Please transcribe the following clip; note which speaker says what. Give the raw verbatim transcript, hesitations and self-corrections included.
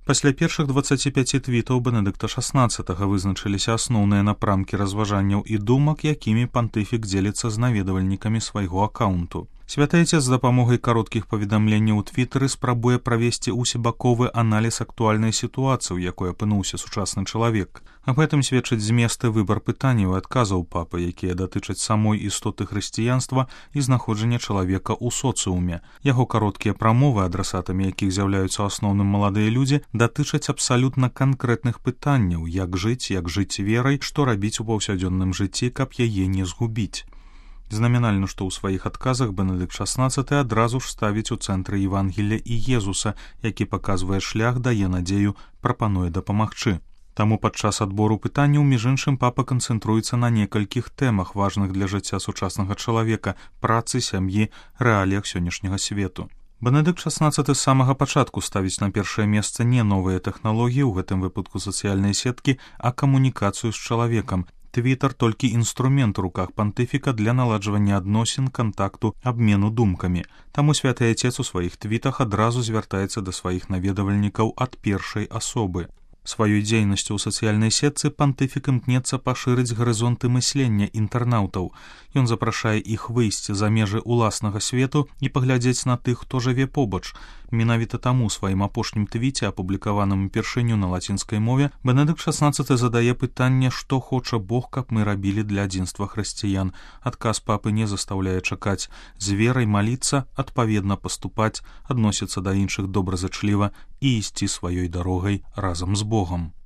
Speaker 1: Пасля першых дваццаці пяці твітаў Бенедыкта шаснаццатага вызначыліся асноўныя напрамкі разважанняў і думак, якімі пантыфік дзеліцца з наведвальнікамі свайго акаунту. Святы Отец з дапамогай кароткіх паведамленняў у твітары спрабуе правесці усебаковы аналіз актуальнай сітуацыі, у якой апынуўся сучасны чалавек. Аб гэтым сведчыць змест і выбар пытанняў і адказаў папы, якія датычаць самой істоты хрысціянства і знаходжання чалавека ў соцыуме. Яго кароткія прамовы, адрасатамі якіх з'яўляюцца ў асноўным маладыя людзі, датычаць абсалютна канкрэтных пытанняў, як жыць, як жыць верай, што рабіць у паўсядзённым жыцці, каб яе не згубіць. Знамінальна, што ў сваіх адказах Бенедыкт шаснаццаты адразу ж ставіць у цэнтры Евангелля і Езуса, які паказвае шлях, дае надзею, прапануе дапамагчы. Таму падчас адбору пытанняў, між іншым, папа канцэнтруецца на некалькіх тэмах, важных для жыцця сучаснага чалавека, працы, сям'і, рэаліях сённяшняга свету. Бенедыкт шаснаццаты з самага пачатку ставіць на першае месца не новыя тэхналогіі, у гэтым выпадку сацыяльныя сеткі, а камунікацыю з чалавекам. Твітар толькі інструмент у руках пантыфіка для наладжвання адносін, кантакту, абмену думкамі. Таму Святы Отец у сваіх твітах адразу звяртаецца да сваіх наведвальнікаў ад першай асобы. Сваёй дзейнасцю ў сацыяльнай сетцы пантыфік імкнецца пашырыць гарызонты мыслення інтэрнаўтаў. Ён запрашае іх выйсці за межы ўласнага свету і паглядзець на тых, хто жыве побач. Менавіта таму сваім апошнім твіце, апублікаваным упершыню на лацінскай мове, Бенедыкт шаснаццаты задае пытанне, што хоча Бог, каб мы рабілі для адзінства хрысціян. Адказ папы не застаўляе чакаць. З верай маліцца, адпаведна паступаць, адносіцца да іншых добразычліва і ісці сваёй дарогай разам з Богом.